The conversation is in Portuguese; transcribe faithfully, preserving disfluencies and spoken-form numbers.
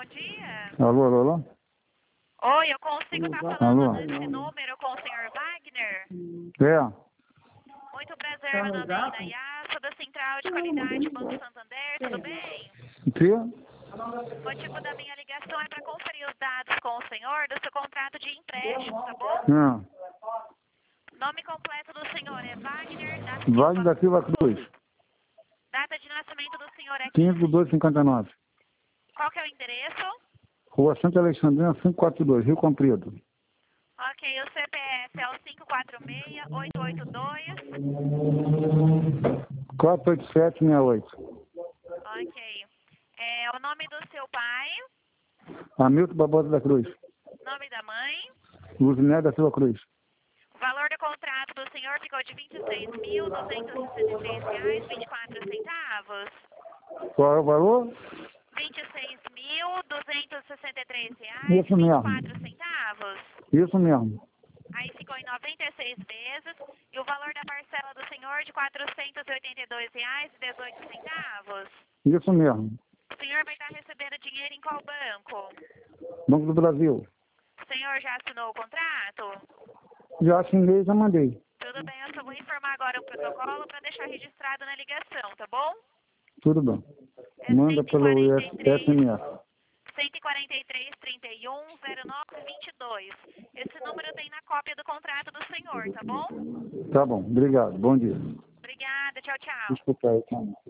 dia. Alô, alô, alô? Oi, eu consigo estar falando Alô? nesse número com o senhor Wagner? É, Muito prazer, meu nome é Inayá, sou da Central de Qualidade Banco Santander, tudo bem? o quê? O motivo da minha ligação é para conferir os dados com o senhor do seu contrato de empréstimo, tá bom? Não. Nome completo do senhor é Wagner da Vale Silva. da Silva Cruz, Data de nascimento do senhor é quinze de dois de cinquenta e nove. Qual que é o endereço? Rua Santa Alexandrina, quinhentos e quarenta e dois, Rio Comprido. Ok, o C P F é o cinco quatro seis, oito oito dois. quatro oito sete seis oito. Ok. É, o nome do seu pai, Hamilton Barbosa da Cruz. nome da mãe. Luziné da Silva Cruz. O valor do contrato do senhor ficou de vinte e seis mil, duzentos e sessenta e três reais e vinte e quatro centavos. Qual é o valor? vinte e seis mil, duzentos e sessenta e três reais e Isso vinte e mesmo. quatro centavos. Isso mesmo. Aí ficou em noventa e seis vezes. E o valor da parcela do senhor de quatrocentos e oitenta e dois reais e dezoito centavos. Isso mesmo. O senhor vai estar recebendo dinheiro em qual banco? Banco do Brasil. O senhor já assinou o contrato? Já assinei e já mandei. Tudo bem, eu só vou informar agora o protocolo para deixar registrado na ligação, tá bom? Tudo bem. É Manda pelo S M S. cento e quarenta e três, trinta e um, zero nove, vinte e dois. Esse número tem na cópia do contrato do senhor, tá bom? Tá bom, obrigado. Bom dia. Obrigada, tchau, tchau. Desculpa aí, tchau.